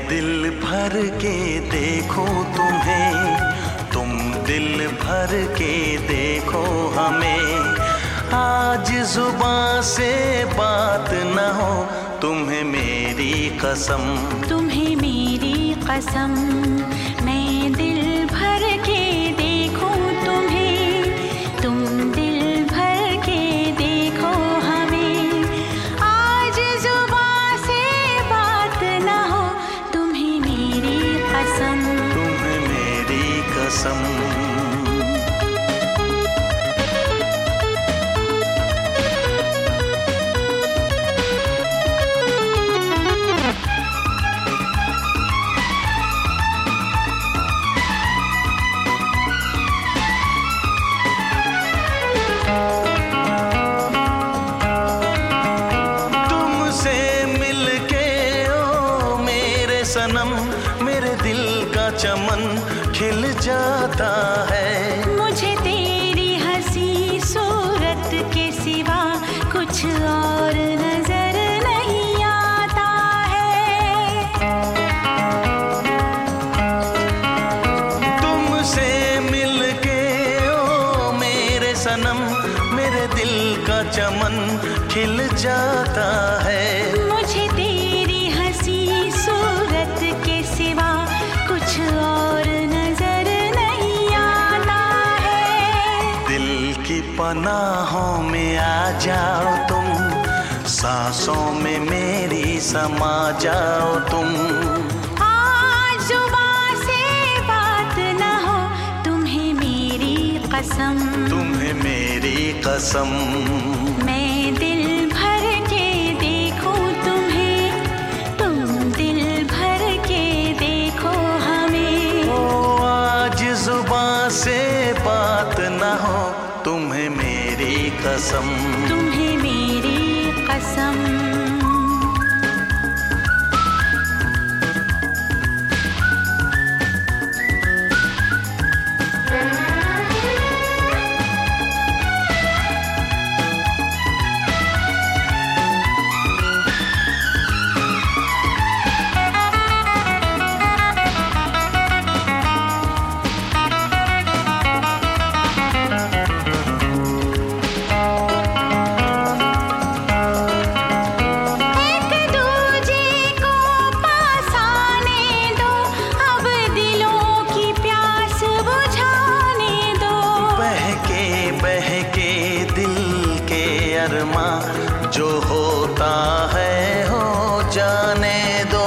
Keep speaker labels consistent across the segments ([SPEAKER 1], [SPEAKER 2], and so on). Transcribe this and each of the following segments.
[SPEAKER 1] दिल भर के देखूं तुम्हें, तुम दिल भर के देखो हमें। आज जुबां से बात न हो, तुम्हें मेरी कसम,
[SPEAKER 2] तुम्हें मेरी कसम। मैं दिल भर के देखूं तुम्हें, तुम दिल भर के देखो हमें। आज जुबां से बात न हो, तुम्हें मेरी कसम,
[SPEAKER 1] तुम्हें मेरी कसम। सनम मेरे दिल का चमन खिल जाता है।
[SPEAKER 2] मुझे तेरी हंसी सूरत के सिवा कुछ और नजर नहीं आता है।
[SPEAKER 1] तुमसे मिलके ओ मेरे सनम, मेरे दिल का चमन खिल जाता है।
[SPEAKER 2] मुझे तेरी हंसी सूरत के सिवा कुछ और नजर नहीं आता है।
[SPEAKER 1] दिल की पनाहों में आ जाओ तुम, सांसों में मेरी समा जाओ तुम।
[SPEAKER 2] आज जुबां से बात न हो, तुम्हें मेरी कसम,
[SPEAKER 1] तुम्हें मेरी कसम।
[SPEAKER 2] मैं दिल भर के देखूं तुम्हें, तुम दिल भर के देखो हमें।
[SPEAKER 1] ओ आज जुबां से बात न हो, तुम्हें मेरी कसम,
[SPEAKER 2] तुम्हें मेरी कसम।
[SPEAKER 1] जो होता है हो जाने दो।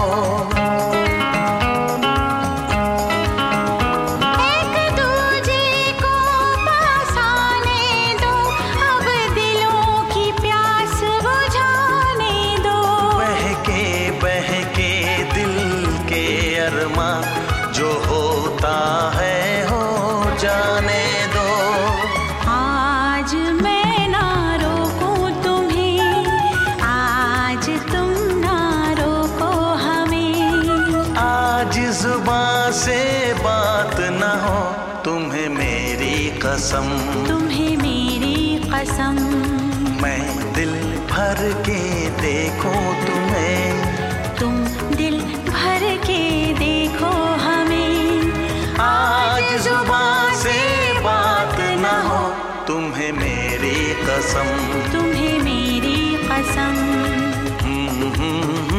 [SPEAKER 2] एक दूजे को पास आने दो, अब दिलों की प्यास बुझाने दो।
[SPEAKER 1] बहके दिल के अरमा, जो होता है हो जाने दो।
[SPEAKER 2] आज मैं ना रोकूं तुम्हें, आज तुम ना रोको हमें।
[SPEAKER 1] आज जुबां से बात न हो, तुम्हें मेरी कसम,
[SPEAKER 2] तुम्हें मेरी कसम।
[SPEAKER 1] मैं दिल भर के देखूं तुम्हें,
[SPEAKER 2] तुम दिल भर के देखो हमें।
[SPEAKER 1] आज जुबां से बात न हो, तुम्हें मेरी कसम,
[SPEAKER 2] तुम्हें मेरी कसम।